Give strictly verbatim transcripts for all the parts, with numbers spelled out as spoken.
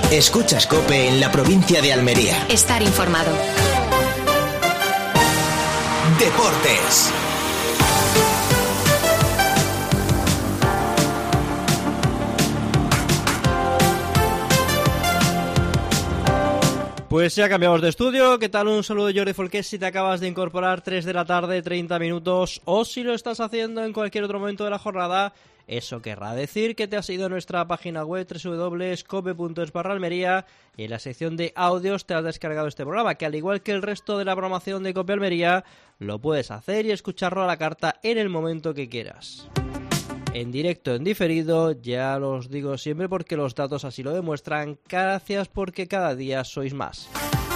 Escuchas COPE en la provincia de Almería. Estar informado. Deportes. Pues ya cambiamos de estudio. ¿Qué tal? Un saludo de Jordi Folqués si te acabas de incorporar, tres de la tarde, treinta minutos, o si lo estás haciendo en cualquier otro momento de la jornada. Eso querrá decir que te has ido a nuestra página web doble u doble u doble u punto cope punto es barra Almería y en la sección de audios te has descargado este programa, que al igual que el resto de la programación de Cope Almería, lo puedes hacer y escucharlo a la carta en el momento que quieras. En directo, en diferido, ya los digo siempre porque los datos así lo demuestran. Gracias porque cada día sois más.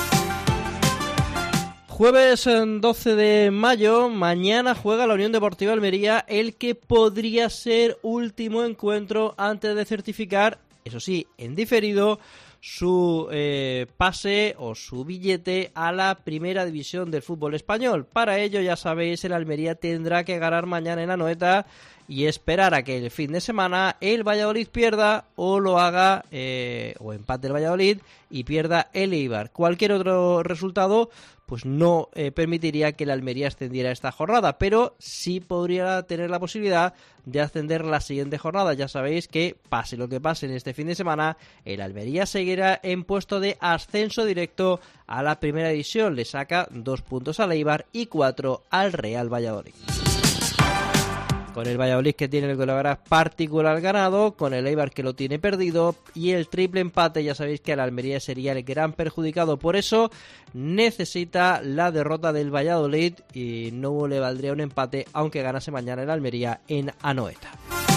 Jueves doce de mayo, mañana juega la Unión Deportiva Almería, el que podría ser último encuentro antes de certificar, eso sí, en diferido, su eh, pase o su billete a la primera división del fútbol español. Para ello, ya sabéis, el Almería tendrá que ganar mañana en Anoeta y esperar a que el fin de semana el Valladolid pierda o lo haga eh, o empate el Valladolid y pierda el Eibar. Cualquier otro resultado pues no eh, permitiría que el Almería ascendiera esta jornada, pero sí podría tener la posibilidad de ascender la siguiente jornada. Ya sabéis que pase lo que pase en este fin de semana, el Almería seguirá en puesto de ascenso directo a la primera división. Le saca dos puntos al Eibar y cuatro al Real Valladolid. Con el Valladolid que tiene el goleador particular ganado, con el Eibar que lo tiene perdido y el triple empate, ya sabéis que el Almería sería el gran perjudicado. Por eso necesita la derrota del Valladolid y no le valdría un empate aunque ganase mañana el Almería en Anoeta.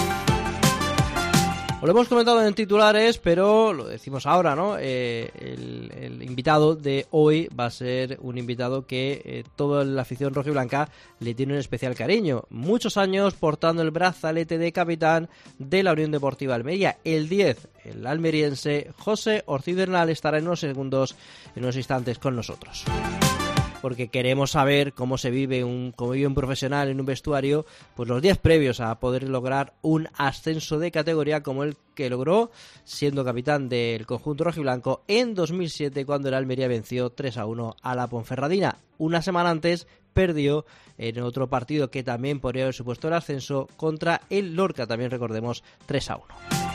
Os lo hemos comentado en titulares, pero lo decimos ahora, ¿no? Eh, el, el invitado de hoy va a ser un invitado que eh, toda la afición rojiblanca le tiene un especial cariño. Muchos años portando el brazalete de capitán de la Unión Deportiva Almería. El diez, el almeriense José Ortiz Bernal estará en unos segundos, en unos instantes con nosotros. Porque queremos saber cómo se vive un, cómo vive un profesional en un vestuario, pues los días previos a poder lograr un ascenso de categoría como el que logró siendo capitán del conjunto rojiblanco en dos mil siete, cuando el Almería venció tres a uno a la Ponferradina. Una semana antes perdió en otro partido que también podría haber supuesto el ascenso contra el Lorca, también recordemos, tres a uno.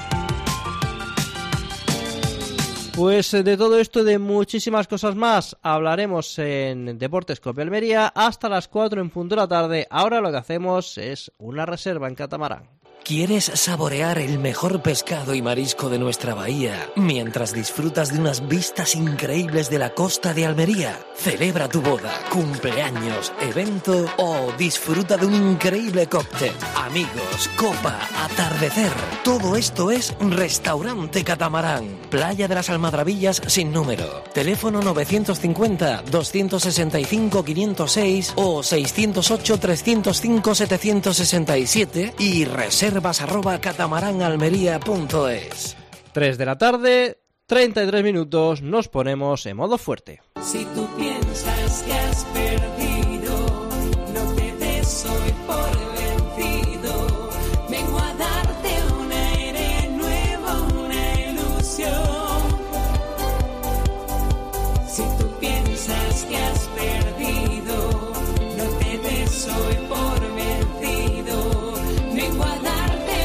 Pues de todo esto y de muchísimas cosas más hablaremos en Deportes Cope Almería hasta las cuatro en punto de la tarde. Ahora lo que hacemos es una reserva en catamarán. ¿Quieres saborear el mejor pescado y marisco de nuestra bahía mientras disfrutas de unas vistas increíbles de la costa de Almería? Celebra tu boda, cumpleaños, evento o disfruta de un increíble cóctel. Amigos, copa, atardecer. Todo esto es Restaurante Catamarán. Playa de las Almadrabillas sin número. Teléfono novecientos cincuenta, doscientos sesenta y cinco, quinientos seis o seiscientos ocho, trescientos cinco, setecientos sesenta y siete y reserva arroba catamaránalmería punto es. tres de la tarde, treinta y tres minutos, nos ponemos en modo fuerte. Si tú piensas que has perdido, no te des hoy por vencido. Vengo a darte un aire nuevo, una ilusión. Si tú piensas que has perdido, no te des hoy por vencido. Vengo a darte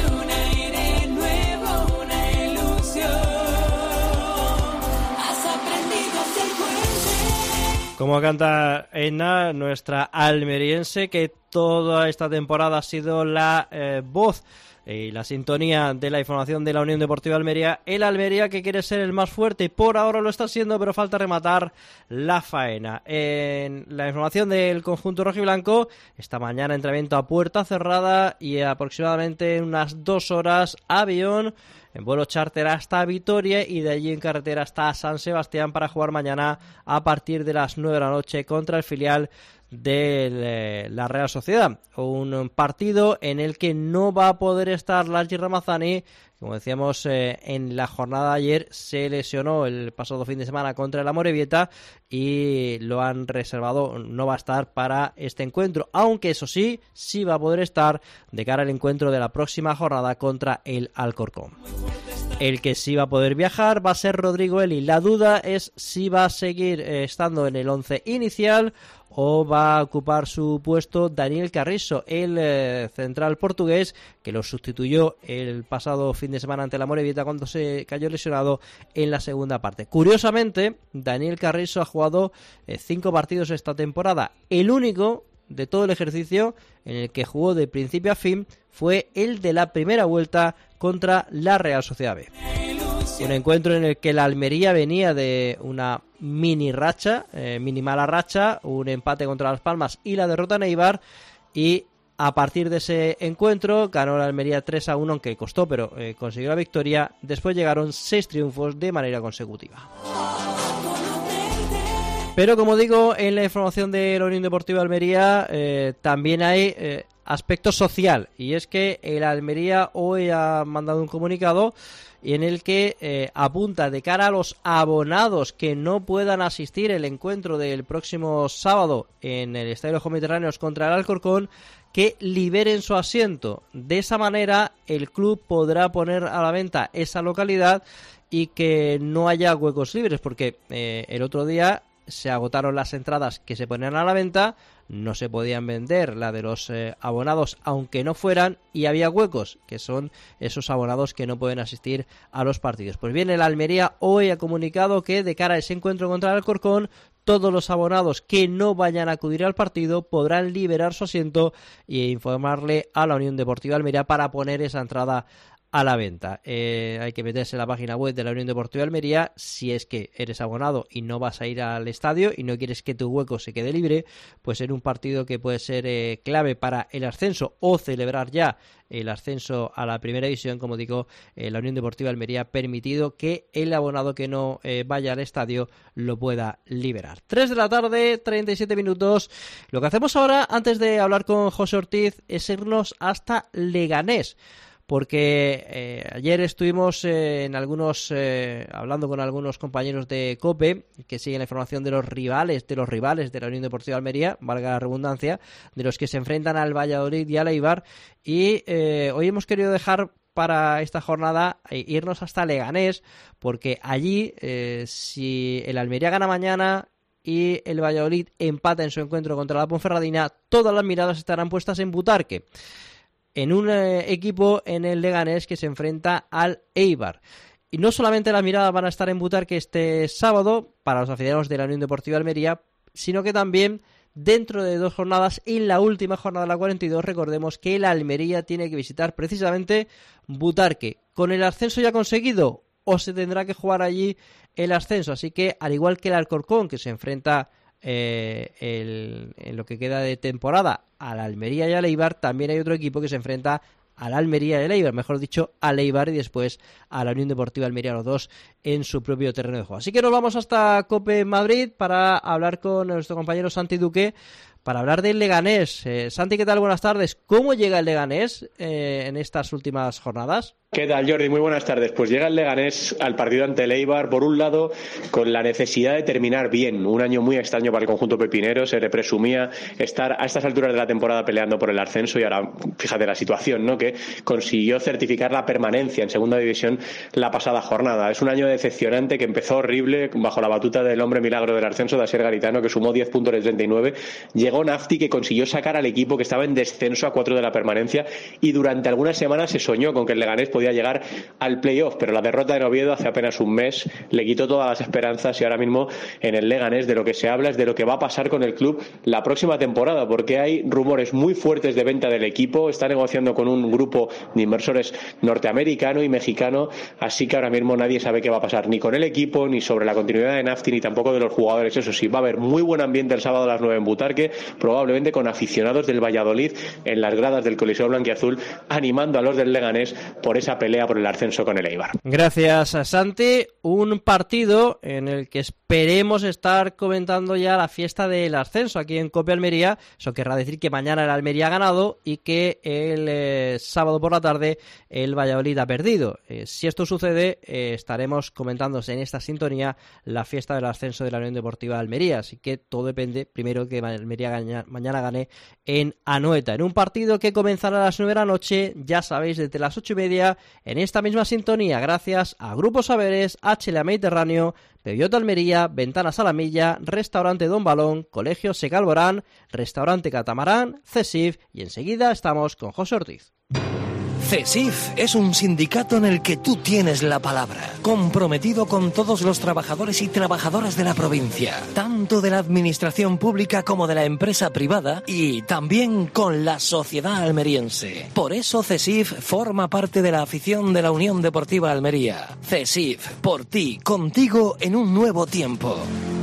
como canta Ena, nuestra almeriense, que toda esta temporada ha sido la eh, voz y la sintonía de la información de la Unión Deportiva Almería. El Almería que quiere ser el más fuerte, por ahora lo está siendo, pero falta rematar la faena. En la información del conjunto rojiblanco, esta mañana entrenamiento a puerta cerrada y aproximadamente en unas dos horas avión en vuelo charter hasta Vitoria y de allí en carretera hasta San Sebastián para jugar mañana a partir de las nueve de la noche contra el filial de eh, la Real Sociedad. Un partido en el que no va a poder estar Largi Ramazani. Como decíamos, eh, en la jornada de ayer se lesionó el pasado fin de semana contra el Amorebieta y lo han reservado, no va a estar para este encuentro, aunque eso sí, sí va a poder estar de cara al encuentro de la próxima jornada contra el Alcorcón. El que sí va a poder viajar va a ser Rodrigo Eli. La duda es si va a seguir eh, estando en el once inicial o va a ocupar su puesto Daniel Carrizo, el eh, central portugués que lo sustituyó el pasado fin de semana ante la Morevieta cuando se cayó lesionado en la segunda parte. Curiosamente, Daniel Carrizo ha jugado eh, cinco partidos esta temporada. El único de todo el ejercicio en el que jugó de principio a fin fue el de la primera vuelta contra la Real Sociedad B. Un encuentro en el que la Almería venía de una mini racha, eh, mini mala racha, un empate contra Las Palmas y la derrota en Eibar, y a partir de ese encuentro ganó la Almería tres a uno, aunque costó, pero eh, consiguió la victoria. Después llegaron seis triunfos de manera consecutiva. Pero como digo, en la información de la Unión Deportiva Almería eh, también hay eh, aspecto social, y es que el Almería hoy ha mandado un comunicado en el que eh, apunta de cara a los abonados que no puedan asistir al encuentro del próximo sábado en el Estadio de los Mediterráneos contra el Alcorcón, que liberen su asiento. De esa manera el club podrá poner a la venta esa localidad y que no haya huecos libres, porque eh, el otro día se agotaron las entradas que se ponían a la venta, no se podían vender la de los eh, abonados aunque no fueran, y había huecos, que son esos abonados que no pueden asistir a los partidos. Pues bien, el Almería hoy ha comunicado que de cara a ese encuentro contra el Alcorcón, todos los abonados que no vayan a acudir al partido podrán liberar su asiento e informarle a la Unión Deportiva Almería para poner esa entrada a la venta. Eh, hay que meterse en la página web de la Unión Deportiva Almería si es que eres abonado y no vas a ir al estadio y no quieres que tu hueco se quede libre, pues en un partido que puede ser eh, clave para el ascenso o celebrar ya el ascenso a la primera división. Como digo, eh, la Unión Deportiva Almería ha permitido que el abonado que no eh, vaya al estadio lo pueda liberar. tres de la tarde, treinta y siete minutos. Lo que hacemos ahora, antes de hablar con José Ortiz, es irnos hasta Leganés, porque eh, ayer estuvimos eh, en algunos eh, hablando con algunos compañeros de COPE que siguen la información de los rivales de los rivales de la Unión Deportiva Almería, valga la redundancia, de los que se enfrentan al Valladolid y al Eibar, y eh, hoy hemos querido dejar para esta jornada eh, irnos hasta Leganés, porque allí eh, si el Almería gana mañana y el Valladolid empata en su encuentro contra la Ponferradina, todas las miradas estarán puestas en Butarque, en un eh, equipo en el Leganés que se enfrenta al Eibar. Y no solamente las miradas van a estar en Butarque este sábado para los aficionados de la Unión Deportiva Almería, sino que también dentro de dos jornadas, en la última jornada de la cuarenta y dos, recordemos que el Almería tiene que visitar precisamente Butarque. ¿Con el ascenso ya conseguido o se tendrá que jugar allí el ascenso? Así que, al igual que el Alcorcón, que se enfrenta Eh, el, en lo que queda de temporada a la Almería y al Eibar, también hay otro equipo que se enfrenta a la Almería y al Eibar, mejor dicho, al Eibar y después a la Unión Deportiva Almería, los dos en su propio terreno de juego. Así que nos vamos hasta COPE Madrid para hablar con nuestro compañero Santi Duque, para hablar del Leganés. Eh, Santi, ¿qué tal? Buenas tardes. ¿Cómo llega el Leganés eh, en estas últimas jornadas? ¿Qué tal, Jordi? Muy buenas tardes. Pues llega el Leganés al partido ante el Eibar, por un lado, con la necesidad de terminar bien. Un año muy extraño para el conjunto pepinero. Se le presumía estar a estas alturas de la temporada peleando por el ascenso y ahora, fíjate la situación, ¿no? Que consiguió certificar la permanencia en segunda división la pasada jornada. Es un año decepcionante que empezó horrible bajo la batuta del hombre milagro del ascenso, de Asier Garitano, que sumó diez puntos de treinta y nueve. Llegó Nafti, que consiguió sacar al equipo que estaba en descenso a cuatro de la permanencia, y durante algunas semanas se soñó con que el Leganés podía llegar al playoff, pero la derrota de Oviedo hace apenas un mes le quitó todas las esperanzas, y ahora mismo en el Leganés de lo que se habla es de lo que va a pasar con el club la próxima temporada, porque hay rumores muy fuertes de venta del equipo. Está negociando con un grupo de inversores norteamericano y mexicano, así que ahora mismo nadie sabe qué va a pasar ni con el equipo, ni sobre la continuidad de Nafti, ni tampoco de los jugadores. Eso sí, va a haber muy buen ambiente el sábado a las nueve en Butarque, probablemente con aficionados del Valladolid en las gradas del Coliseo Blanquiazul, animando a los del Leganés por esa pelea por el ascenso con el Eibar. Gracias, Santi. Un partido en el que esperemos estar comentando ya la fiesta del ascenso aquí en Cope Almería. Eso querrá decir que mañana el Almería ha ganado y que el eh, sábado por la tarde el Valladolid ha perdido. Eh, si esto sucede, eh, estaremos comentándose en esta sintonía la fiesta del ascenso de la Unión Deportiva Almería. Así que todo depende, primero, que Almería gaña, mañana gane en Anoeta, en un partido que comenzará a las nueve de la noche, ya sabéis, desde las ocho y media, en esta misma sintonía, gracias a Grupo Saberes, H L A Mediterráneo, Bellota Almería, Ventanas a la Milla, Restaurante Don Balón, Colegio Secalborán, Restaurante Catamarán, CESIF, y enseguida estamos con José Ortiz. CESIF es un sindicato en el que tú tienes la palabra, comprometido con todos los trabajadores y trabajadoras de la provincia, tanto de la administración pública como de la empresa privada y también con la sociedad almeriense. Por eso CESIF forma parte de la afición de la Unión Deportiva Almería. CESIF, por ti, contigo en un nuevo tiempo.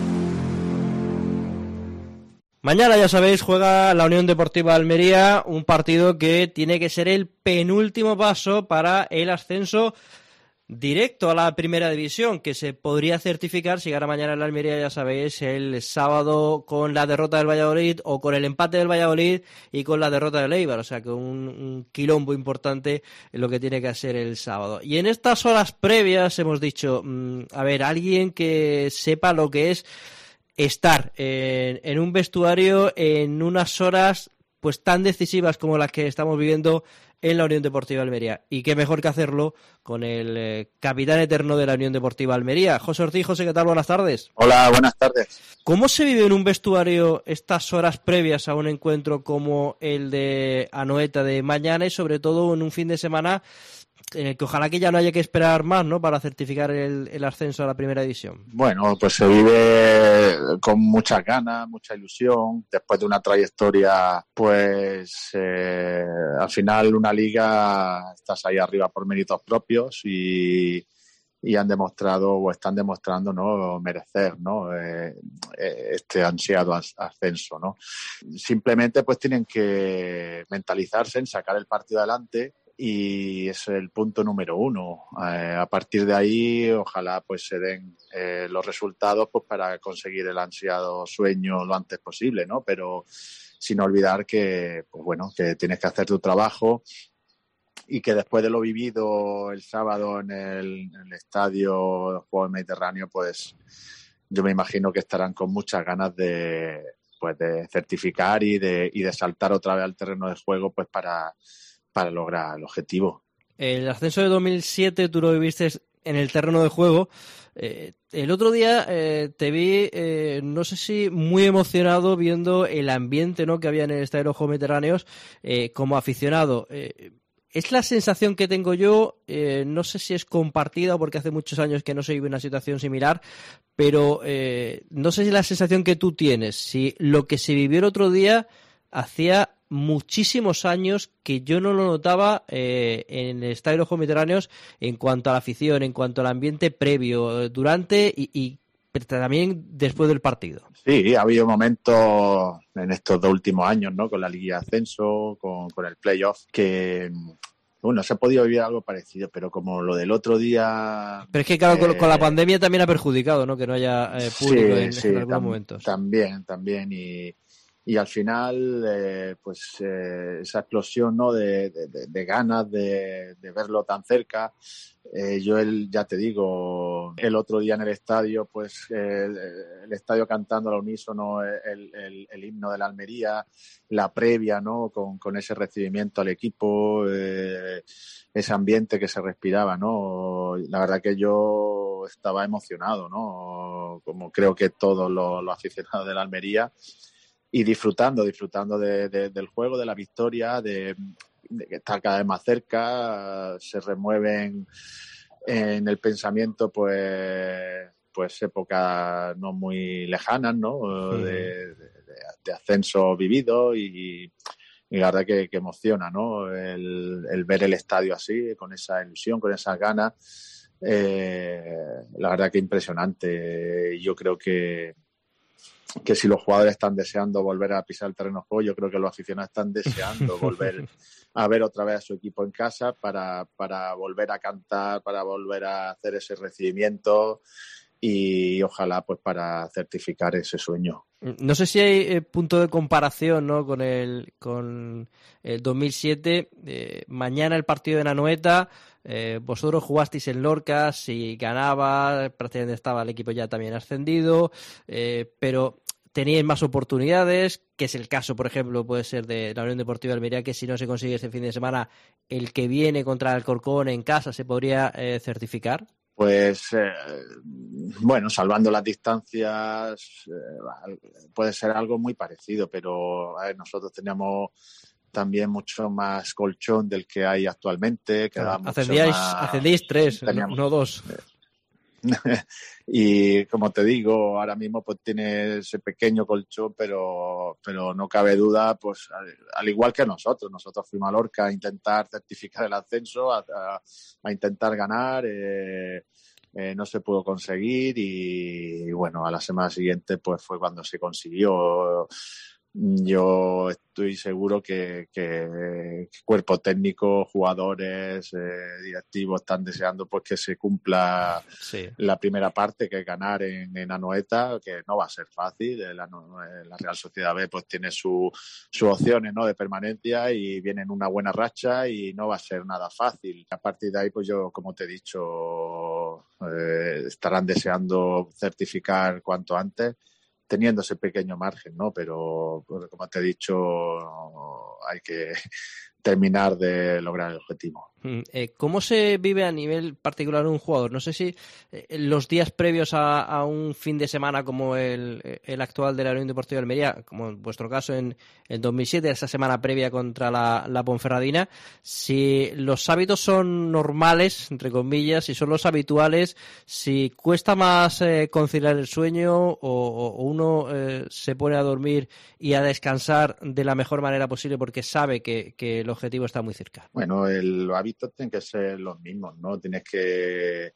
Mañana, ya sabéis, juega la Unión Deportiva Almería, un partido que tiene que ser el penúltimo paso para el ascenso directo a la primera división, que se podría certificar si gana mañana la Almería, ya sabéis, el sábado con la derrota del Valladolid o con el empate del Valladolid y con la derrota del Eibar, o sea que un, un quilombo importante en lo que tiene que hacer el sábado. Y en estas horas previas hemos dicho, mmm, a ver, alguien que sepa lo que es estar en, en un vestuario en unas horas pues tan decisivas como las que estamos viviendo en la Unión Deportiva Almería. Y qué mejor que hacerlo con el eh, capitán eterno de la Unión Deportiva Almería. José Ortiz. José, ¿qué tal? Buenas tardes. Hola, buenas tardes. ¿Cómo se vive en un vestuario estas horas previas a un encuentro como el de Anoeta de mañana y sobre todo en un fin de semana en el que ojalá que ya no haya que esperar más, ¿no?, para certificar el, el ascenso a la primera división? Bueno, pues se vive con muchas ganas, mucha ilusión, después de una trayectoria, pues eh, al final una liga, estás ahí arriba por méritos propios y, y han demostrado o están demostrando, ¿no?, merecer, ¿no?, eh, este ansiado ascenso, ¿no? Simplemente pues tienen que mentalizarse en sacar el partido adelante. Y es el punto número uno. Eh, a partir de ahí, ojalá pues se den eh, los resultados pues para conseguir el ansiado sueño lo antes posible, ¿no? Pero sin olvidar que, pues bueno, que tienes que hacer tu trabajo y que después de lo vivido el sábado en el, en el estadio del Juego Mediterráneo, pues yo me imagino que estarán con muchas ganas de, pues, de certificar y de, y de saltar otra vez al terreno de juego pues para para lograr el objetivo. El ascenso de dos mil siete tú lo viviste en el terreno de juego. Eh, el otro día eh, te vi, eh, no sé si muy emocionado viendo el ambiente, ¿no?, que había en el Estadio de los Juegos Mediterráneos eh, como aficionado. Eh, es la sensación que tengo yo, eh, no sé si es compartida porque hace muchos años que no se vive una situación similar, pero eh, no sé si es la sensación que tú tienes, si lo que se vivió el otro día hacía muchísimos años que yo no lo notaba eh, en el Estadio de los Juegos Mediterráneos en cuanto a la afición, en cuanto al ambiente previo, durante y, y también después del partido. Sí, ha habido momentos en estos dos últimos años, ¿no?, con la Liga de Ascenso, con, con el playoff, que bueno, se ha podido vivir algo parecido, pero como lo del otro día... Pero es que claro, eh, con, con la pandemia también ha perjudicado, ¿no?, que no haya eh, público sí, en, sí, en algunos tam- momentos. También, también, y... Y al final, eh, pues eh, esa explosión, ¿no?, de, de, de ganas de, de verlo tan cerca. Eh, yo, el, ya te digo, el otro día en el estadio, pues eh, el, el estadio cantando al unísono el, el, el himno de la Almería, la previa, ¿no?, con, con ese recibimiento al equipo, eh, ese ambiente que se respiraba, ¿no? La verdad que yo estaba emocionado, ¿no?, como creo que todos los, los aficionados de la Almería. Y disfrutando, disfrutando de, de, del juego, de la victoria, de, de que está cada vez más cerca, se remueven en el pensamiento pues, pues épocas no muy lejanas, ¿no?, de, de, de ascenso vivido y, y la verdad que, que emociona, ¿no?, el, el ver el estadio así, con esa ilusión, con esas ganas, eh, la verdad que impresionante. Yo creo que que si los jugadores están deseando volver a pisar el terreno de juego, yo creo que los aficionados están deseando volver a ver otra vez a su equipo en casa para, para volver a cantar, para volver a hacer ese recibimiento y ojalá pues para certificar ese sueño. No sé si hay eh, punto de comparación, ¿no?, con el con el dos mil siete. Eh, mañana el partido de Anoeta, eh, vosotros jugasteis en Lorca, si ganaba, prácticamente estaba el equipo ya también ascendido, eh, pero teníais más oportunidades, que es el caso, por ejemplo, puede ser de la Unión Deportiva Almería, que si no se consigue este fin de semana, el que viene contra el Alcorcón en casa se podría eh, certificar. Pues, eh, bueno, salvando las distancias, eh, puede ser algo muy parecido, pero a ver, nosotros teníamos también mucho más colchón del que hay actualmente. Claro, Mucho ascendíais, más, ascendíais tres, teníamos, no, no dos. Y como te digo, ahora mismo pues tiene ese pequeño colchón, pero, pero no cabe duda, pues al, al igual que nosotros, nosotros fuimos a Lorca a intentar certificar el ascenso, a, a, a intentar ganar, eh, eh, no se pudo conseguir y, y bueno, a la semana siguiente pues fue cuando se consiguió. Yo estoy seguro que, que cuerpo técnico, jugadores, eh, directivos están deseando pues que se cumpla sí. la primera parte, que es ganar en, en Anoeta, que no va a ser fácil. La, la Real Sociedad B pues tiene sus su opciones, ¿no?, de permanencia y viene en una buena racha y no va a ser nada fácil. A partir de ahí, pues yo, como te he dicho, eh, estarán deseando certificar cuanto antes, teniendo ese pequeño margen, ¿no? Pero, pues, como te he dicho, hay que terminar de lograr el objetivo. Eh, ¿Cómo se vive a nivel particular un jugador? No sé si eh, los días previos a, a un fin de semana como el, el actual de la Unión Deportiva de Almería, como en vuestro caso en, en dos mil siete, esa semana previa contra la, la Ponferradina, si los hábitos son normales, entre comillas, si son los habituales, si cuesta más eh, conciliar el sueño o, o uno eh, se pone a dormir y a descansar de la mejor manera posible porque sabe que, que el objetivo está muy cerca. Bueno, el hábito tienen que ser los mismos, ¿no? Tienes que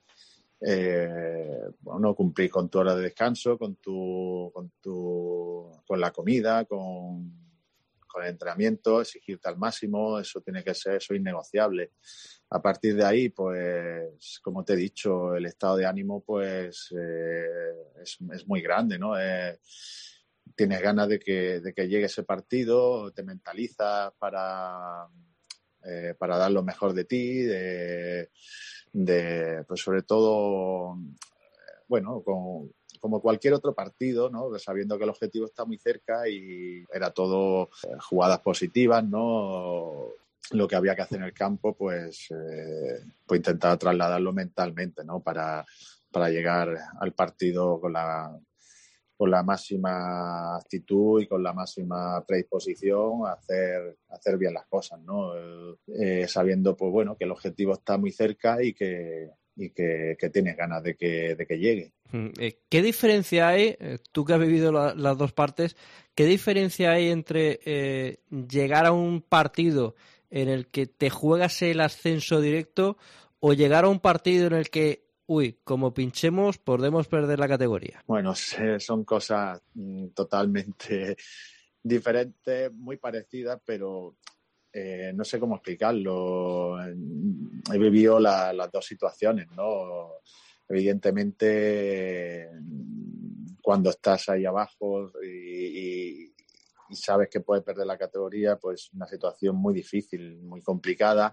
eh, bueno, cumplir con tu hora de descanso, con tu, con tu, con la comida, con, con el entrenamiento, exigirte al máximo, eso tiene que ser, eso es innegociable. A partir de ahí, pues, como te he dicho, el estado de ánimo, pues, eh, es, es muy grande, ¿no? Eh, tienes ganas de que, de que llegue ese partido, te mentalizas para Eh, para dar lo mejor de ti, de, de pues sobre todo, bueno, con, como cualquier otro partido, ¿no? Sabiendo que el objetivo está muy cerca y era todo eh, jugadas positivas, ¿no? Lo que había que hacer en el campo, pues, eh, pues intentar trasladarlo mentalmente, ¿no? Para, para llegar al partido con la con la máxima actitud y con la máxima predisposición a hacer, a hacer bien las cosas, ¿no? Eh, sabiendo, pues bueno, que el objetivo está muy cerca y que, y que, que tienes ganas de que, de que llegue. ¿Qué diferencia hay, tú que has vivido la, las dos partes, qué diferencia hay entre eh, llegar a un partido en el que te juegas el ascenso directo o llegar a un partido en el que uy, como pinchemos, podemos perder la categoría? Bueno, son cosas totalmente diferentes, muy parecidas, pero eh, no sé cómo explicarlo. He vivido la, las dos situaciones, ¿no? Evidentemente, cuando estás ahí abajo y, y, y sabes que puedes perder la categoría, pues una situación muy difícil, muy complicada.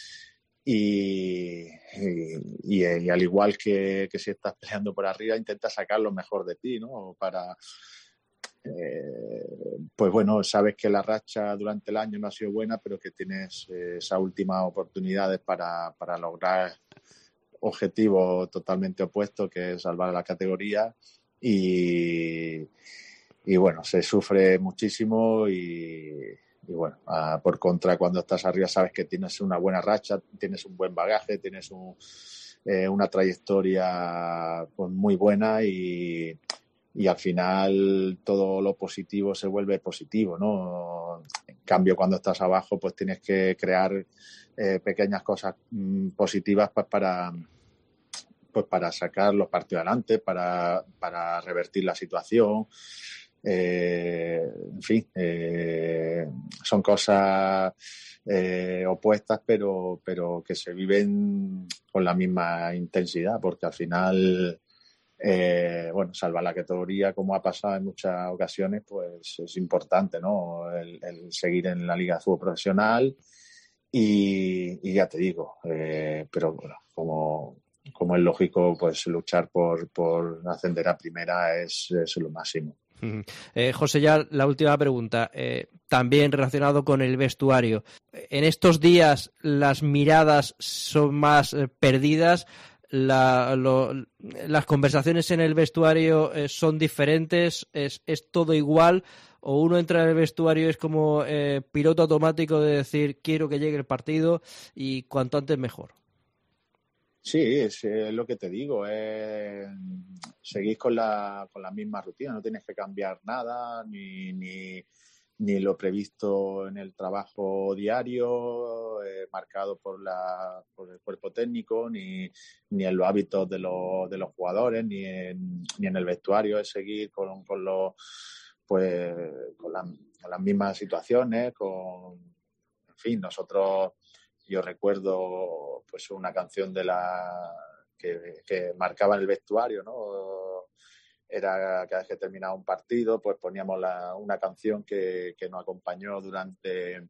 Y, y, y, y al igual que, que si estás peleando por arriba, intentas sacar lo mejor de ti, ¿no? Para, eh, pues bueno, sabes que la racha durante el año no ha sido buena, pero que tienes eh, esas últimas oportunidades para, para lograr objetivos totalmente opuestos, que es salvar la categoría. Y, y bueno, se sufre muchísimo y... Y bueno, uh, por contra, cuando estás arriba sabes que tienes una buena racha, tienes un buen bagaje, tienes un, eh, una trayectoria pues, muy buena y, y al final todo lo positivo se vuelve positivo, ¿no? En cambio, cuando estás abajo, pues tienes que crear eh, pequeñas cosas mm, positivas pues, para, pues, para sacar los partidos adelante, para, para revertir la situación. Eh, en fin, eh, son cosas eh, opuestas, pero, pero que se viven con la misma intensidad, porque al final eh, bueno, salvar la categoría, como ha pasado en muchas ocasiones, pues es importante, ¿no? El, el seguir en la Liga de Fútbol Profesional y, y ya te digo, eh, pero bueno, como, como es lógico, pues luchar por, por ascender a primera es, es lo máximo. Eh, José, ya la última pregunta, eh, también relacionado con el vestuario. En estos días las miradas son más eh, perdidas, la, lo, las conversaciones en el vestuario eh, son diferentes, es, es todo igual, o uno entra en el vestuario y es como eh, piloto automático de decir quiero que llegue el partido y cuanto antes mejor. Sí, es, es lo que te digo, eh, seguís con la, con la misma rutina, no tienes que cambiar nada, ni, ni, ni lo previsto en el trabajo diario, eh, marcado por, la, por el cuerpo técnico, ni, ni en los hábitos de los, de los jugadores, ni en, ni en el vestuario, es seguir con, con, los, pues, con, la, con las mismas situaciones, con, en fin, nosotros... Yo recuerdo pues una canción de la que, que marcaba en el vestuario, ¿no? Era cada vez que terminaba un partido, pues poníamos la, una canción que, que nos acompañó durante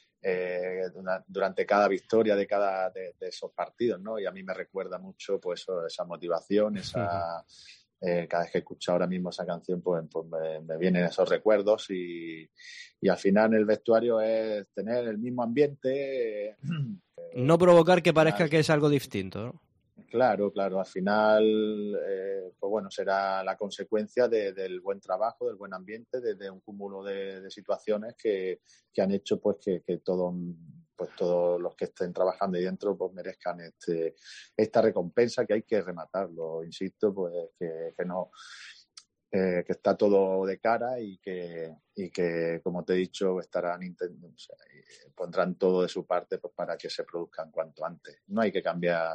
eh, durante cada victoria de cada de, de esos partidos, ¿no? Y a mí me recuerda mucho pues esa motivación, esa Eh, cada vez que escucho ahora mismo esa canción, pues, pues me, me vienen esos recuerdos y, y al final en el vestuario es tener el mismo ambiente. Eh, no provocar que parezca que es algo distinto, ¿no? Claro, claro. Al final, eh, pues bueno, será la consecuencia de, del buen trabajo, del buen ambiente, de, de un cúmulo de, de situaciones que, que han hecho pues que, que todo... pues todos los que estén trabajando ahí dentro pues merezcan este, esta recompensa, que hay que rematarlo, insisto, pues que, que no eh, que está todo de cara y que, y que como te he dicho, estarán o sea, pondrán todo de su parte pues para que se produzcan cuanto antes. No hay que cambiar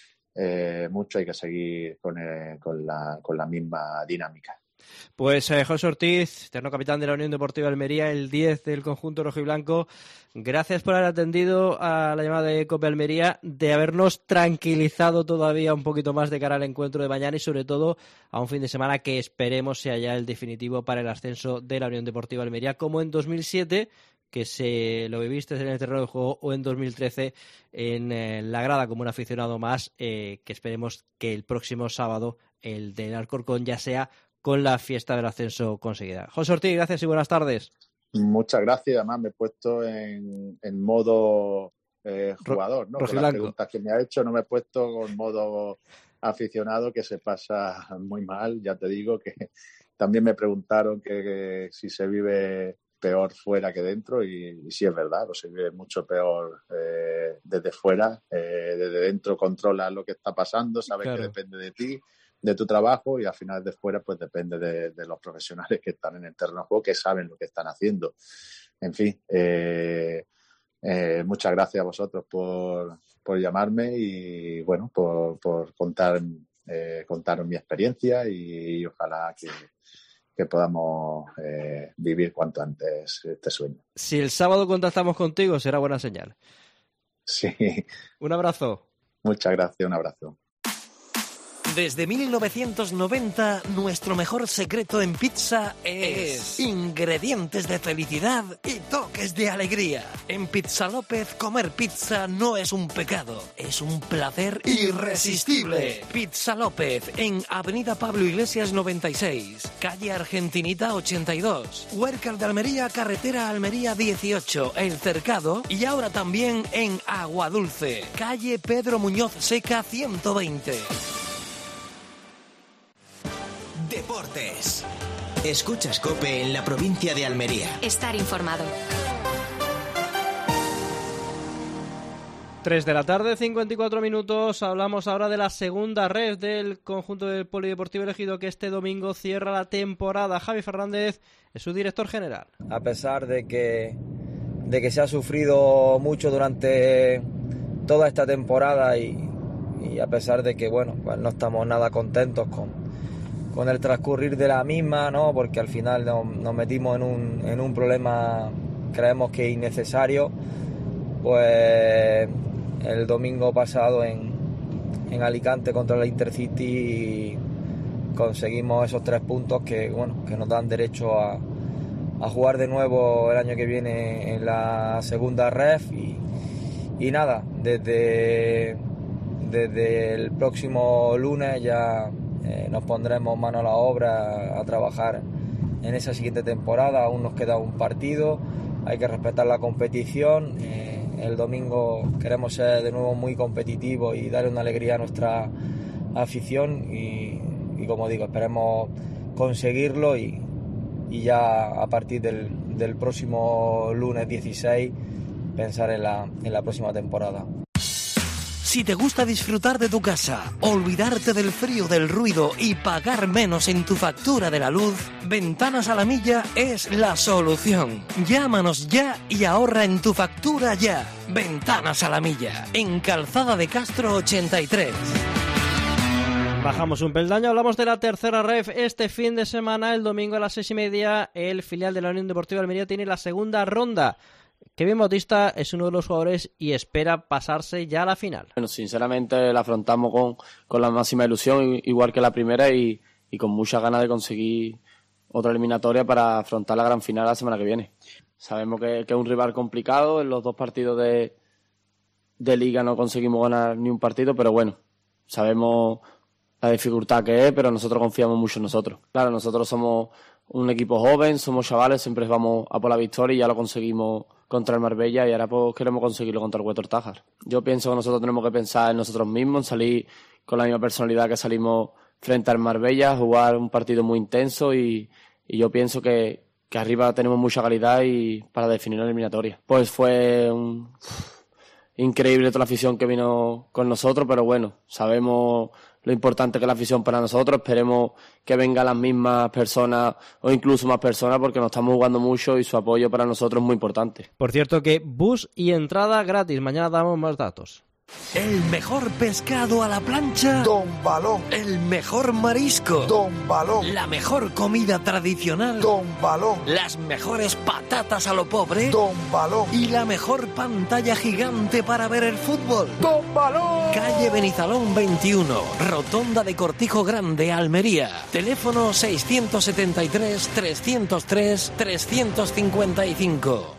eh, mucho, hay que seguir con, eh, con, la, con la misma dinámica. Pues eh, José Ortiz, eterno capitán de la Unión Deportiva Almería, el diez del conjunto rojiblanco, gracias por haber atendido a la llamada de Cope Almería, de habernos tranquilizado todavía un poquito más de cara al encuentro de mañana y sobre todo a un fin de semana que esperemos sea ya el definitivo para el ascenso de la Unión Deportiva Almería, como en dos mil siete, que se lo viviste en el terreno de juego, o en dos mil trece en eh, la grada como un aficionado más, eh, que esperemos que el próximo sábado el del Alcorcón ya sea con la fiesta del ascenso conseguida. José Ortiz, gracias y buenas tardes. Muchas gracias, además me he puesto en, en modo eh, jugador, ¿no? Con las preguntas que me ha hecho no me he puesto con modo aficionado, que se pasa muy mal. Ya te digo que también me preguntaron que, que si se vive peor fuera que dentro y, y sí es verdad, pues se vive mucho peor eh, desde fuera. Eh, desde dentro controlas lo que está pasando, sabes claro. que depende de ti, de tu trabajo, y al final de fuera pues depende de, de los profesionales que están en el terreno de juego, que saben lo que están haciendo. En fin, eh, eh, muchas gracias a vosotros por, por llamarme y bueno, por, por contar eh, contaros mi experiencia y, y ojalá que, que podamos eh, vivir cuanto antes este sueño. Si el sábado contactamos contigo será buena señal. Sí. Un abrazo. Muchas gracias, un abrazo. Desde mil novecientos noventa, nuestro mejor secreto en pizza es ingredientes de felicidad y toques de alegría. En Pizza López, comer pizza no es un pecado, es un placer irresistible. Pizza López, en Avenida Pablo Iglesias noventa y seis, calle Argentinita ochenta y dos, Huércal de Almería, carretera Almería dieciocho, El Cercado, y ahora también en Aguadulce, calle Pedro Muñoz Seca ciento veinte. Deportes. Escuchas COPE en la provincia de Almería. Estar informado. tres de la tarde, cincuenta y cuatro minutos. Hablamos ahora de la segunda red del conjunto del Polideportivo Elegido, que este domingo cierra la temporada. Javi Fernández es su director general. A pesar de que, de que se ha sufrido mucho durante toda esta temporada y, y a pesar de que bueno, pues no estamos nada contentos con con el transcurrir de la misma, ¿no? Porque al final nos, nos metimos en un, en un problema, creemos que innecesario, pues el domingo pasado en, en Alicante contra la Intercity conseguimos esos tres puntos que, bueno, que nos dan derecho a, a jugar de nuevo el año que viene en la segunda ref y, y nada, desde, desde el próximo lunes ya eh, nos pondremos mano a la obra a trabajar en esa siguiente temporada. Aún nos queda un partido, hay que respetar la competición. Eh, el domingo queremos ser de nuevo muy competitivos y darle una alegría a nuestra afición y, y como digo, esperemos conseguirlo y, y ya a partir del, del próximo lunes dieciséis pensar en la, en la próxima temporada. Si te gusta disfrutar de tu casa, olvidarte del frío, del ruido y pagar menos en tu factura de la luz, Ventanas a la Milla es la solución. Llámanos ya y ahorra en tu factura ya. Ventanas a la Milla, en Calzada de Castro ochenta y tres. Bajamos un peldaño, hablamos de la tercera ref. Este fin de semana, el domingo a las seis y media, el filial de la Unión Deportiva Almería tiene la segunda ronda. Kevin Bautista es uno de los jugadores y espera pasarse ya a la final. Bueno, sinceramente la afrontamos con, con la máxima ilusión, igual que la primera, y, y con muchas ganas de conseguir otra eliminatoria para afrontar la gran final la semana que viene. Sabemos que, que es un rival complicado, en los dos partidos de, de liga no conseguimos ganar ni un partido, pero bueno, sabemos la dificultad que es, pero nosotros confiamos mucho en nosotros. Claro, nosotros somos un equipo joven, somos chavales, siempre vamos a por la victoria y ya lo conseguimos contra el Marbella y ahora pues queremos conseguirlo contra el Huétor Tájar. Yo pienso que nosotros tenemos que pensar en nosotros mismos, en salir con la misma personalidad que salimos frente al Marbella, jugar un partido muy intenso y, y yo pienso que, que arriba tenemos mucha calidad y para definir la eliminatoria. Pues fue un, increíble toda la afición que vino con nosotros, pero bueno, sabemos lo importante que es la afición para nosotros. Esperemos que vengan las mismas personas o incluso más personas porque nos estamos jugando mucho y su apoyo para nosotros es muy importante. Por cierto que bus y entrada gratis. Mañana damos más datos. El mejor pescado a la plancha, Don Balón. el mejor marisco, Don Balón. la mejor comida tradicional, Don Balón. las mejores patatas a lo pobre Don Balón. y la mejor pantalla gigante para ver el fútbol. Don Balón. Calle Benizalón veintiuno, Rotonda de Cortijo Grande, Almería. Teléfono seiscientos setenta y tres, trescientos tres, trescientos cincuenta y cinco.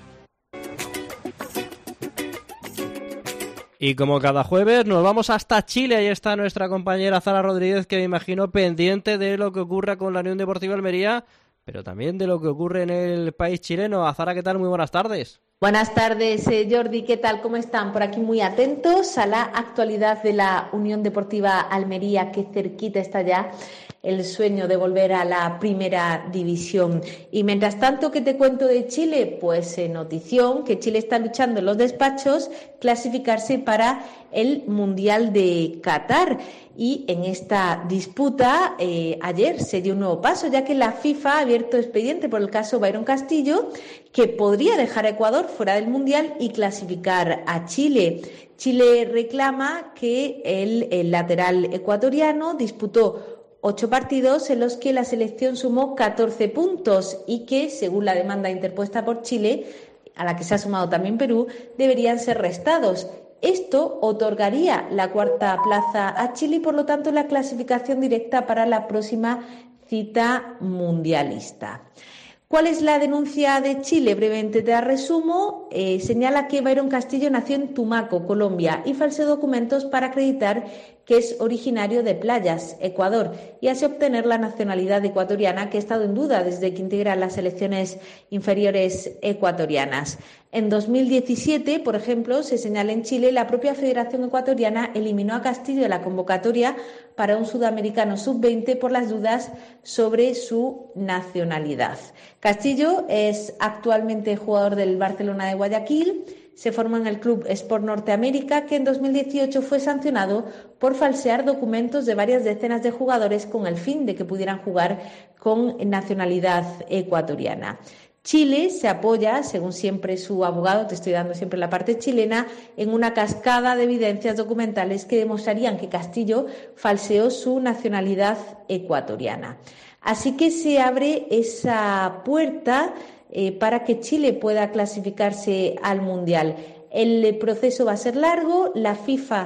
Y como cada jueves nos vamos hasta Chile, ahí está nuestra compañera Zara Rodríguez, que me imagino pendiente de lo que ocurra con la Unión Deportiva Almería, pero también de lo que ocurre en el país chileno. Zara, ¿qué tal? Muy buenas tardes. Buenas tardes, eh, Jordi, ¿qué tal? ¿Cómo están? Por aquí muy atentos a la actualidad de la Unión Deportiva Almería, que cerquita está ya el sueño de volver a la primera división. Y mientras tanto, ¿qué te cuento de Chile? Pues eh, notición, que Chile está luchando en los despachos clasificarse para el Mundial de Qatar. Y en esta disputa, eh, ayer se dio un nuevo paso, ya que la FIFA ha abierto expediente por el caso Byron Castillo, que podría dejar a Ecuador fuera del Mundial y clasificar a Chile. Chile reclama que el, el lateral ecuatoriano disputó ocho partidos en los que la selección sumó catorce puntos y que, según la demanda interpuesta por Chile, a la que se ha sumado también Perú, deberían ser restados. Esto otorgaría la cuarta plaza a Chile y, por lo tanto, la clasificación directa para la próxima cita mundialista. ¿Cuál es la denuncia de Chile? Brevemente te la resumo. Eh, señala que Byron Castillo nació en Tumaco, Colombia, y falseó documentos para acreditar que es originario de Playas, Ecuador, y así obtener la nacionalidad ecuatoriana, que ha estado en duda desde que integra las selecciones inferiores ecuatorianas. En dos mil diecisiete, por ejemplo, se señala en Chile, la propia Federación Ecuatoriana eliminó a Castillo de la convocatoria para un sudamericano sub veinte por las dudas sobre su nacionalidad. Castillo es actualmente jugador del Barcelona de Guayaquil. Se formó en el Club Sport Norteamérica, que en dos mil dieciocho fue sancionado por falsear documentos de varias decenas de jugadores con el fin de que pudieran jugar con nacionalidad ecuatoriana. Chile se apoya, según siempre su abogado, te estoy dando siempre la parte chilena, en una cascada de evidencias documentales que demostrarían que Castillo falseó su nacionalidad ecuatoriana. Así que se abre esa puerta eh, para que Chile pueda clasificarse al Mundial. El proceso va a ser largo, la FIFA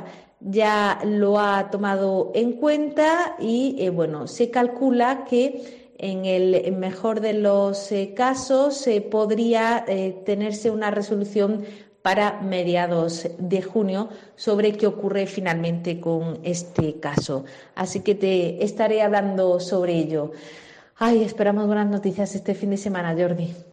ya lo ha tomado en cuenta y eh, bueno, se calcula que en el mejor de los eh, casos eh, podría eh, tenerse una resolución para mediados de junio sobre qué ocurre finalmente con este caso. Así que te estaré hablando sobre ello. Ay, esperamos buenas noticias este fin de semana, Jordi.